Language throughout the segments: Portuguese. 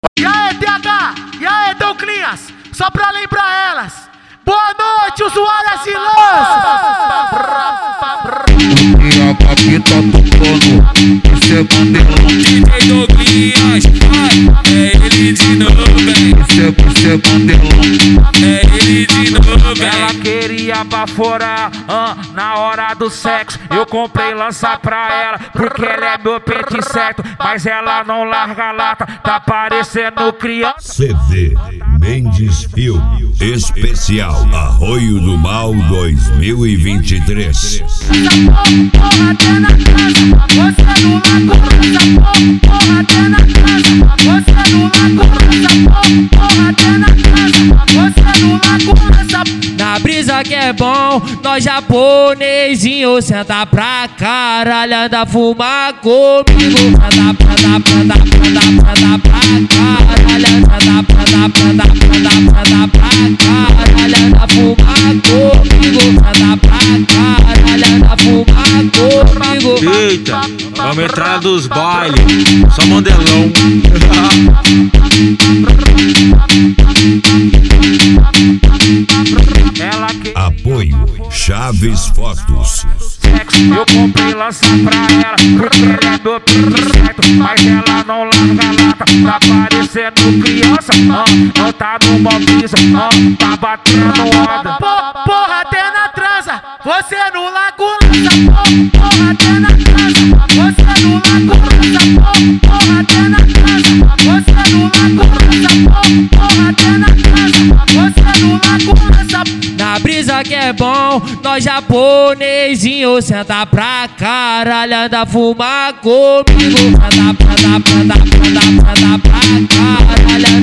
E aí, TH? E aí, Douclinhas? Só pra lembrar elas. Boa noite, usuárias e E a papi tá tocando, esse é bandeirão. DJ Douclinhas, é ele de novo, Esse é bandeirão. é ele de novo. Ela queria baforar na hora do sexo. Eu comprei lança pra ela, porque ela é meu pente certo. Mas ela não larga a lata, tá parecendo criança. CD Mendes Filme Especial Arroio do Mal 2023. Porra, tem na casa, você não larga. Porra, tem na casa, você não larga. Porra, tem na casa, você não larga. Na brisa que é bom, nós japonesinho senta pra caralho, anda fumar comigo. Senta pra caralho, senta pra caralho, anda fumar comigo. Senta pra caralho, anda fumar comigo. Eita, vamos entrar dos bailes, só modelão. Ela que Apoio Chaves Fotos. eu comprei lança pra ela, porque ela é meu pente certo. Mas ela não larga a lata, tá parecendo criança. Não tá numa brisa, tá batendo onda. Porra, tem na transa, você não larga o lança. Porra, tem na transa, você não larga o lança. Porra, tem na transa, você não larga o lança. Porra, tem na transa, você não larga o lança. Na brisa que é bom, nós japonesinho senta pra caralho, anda fumar comigo. Senta pra caralho, senta pra caralho,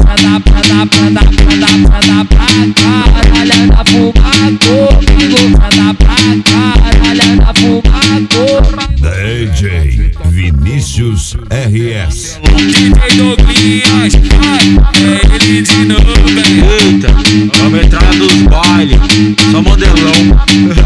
anda fumar comigo. Senta pra caralho, anda fumar comigo. DJ Vinícius RS. DJ Douclinhas, é ele de novo. Eita, vamos entrar dos bailes, só modelão.